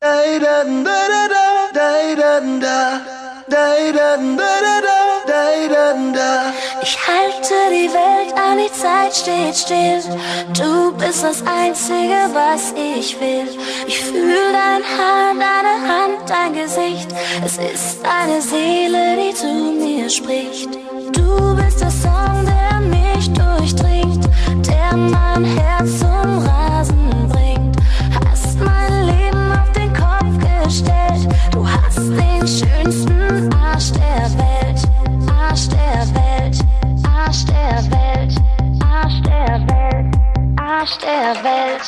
Ich halte die Welt an, die Zeit steht still. Du bist das Einzige, was ich will. Ich fühle dein Haar, deine Hand, dein Gesicht. Es ist deine Seele, die zu mir spricht. Du bist der Song, der mich durchdringt, der mein Herz zum Rasen bringt. Hast mein Leben auf den Kopf gestellt. Du hast den schönsten Arsch der Welt. Arsch der Welt, Arsch der Welt, Arsch der Welt, Arsch der Welt.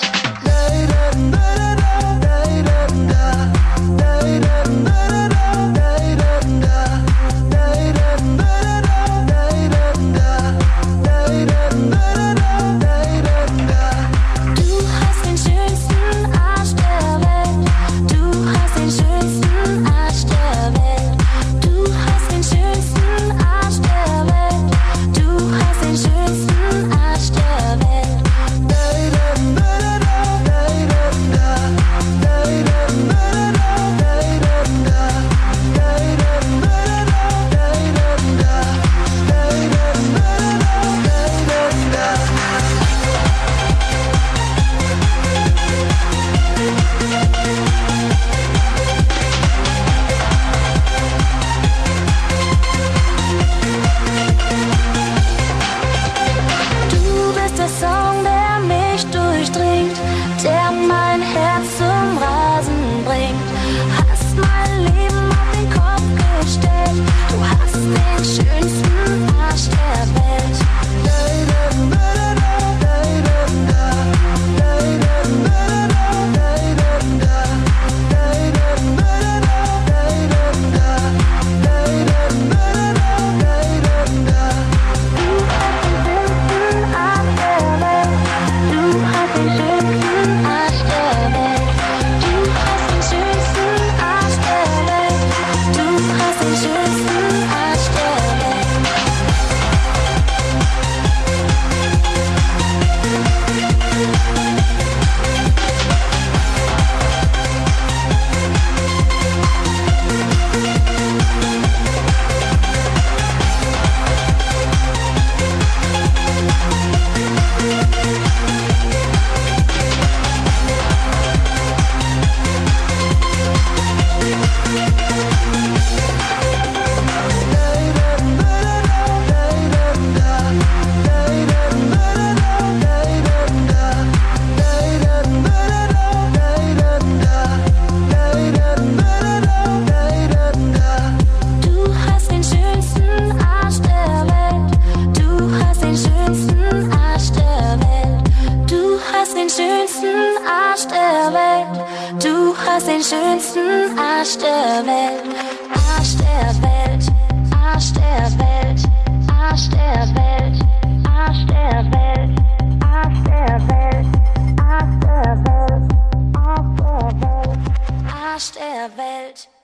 Du hast den schönsten Arsch der Welt. Arsch der Welt, Arsch der Welt, Arsch der Welt, Arsch der Welt, Arsch der Welt, Arsch der Welt, Arsch der Welt, Arsch der Welt.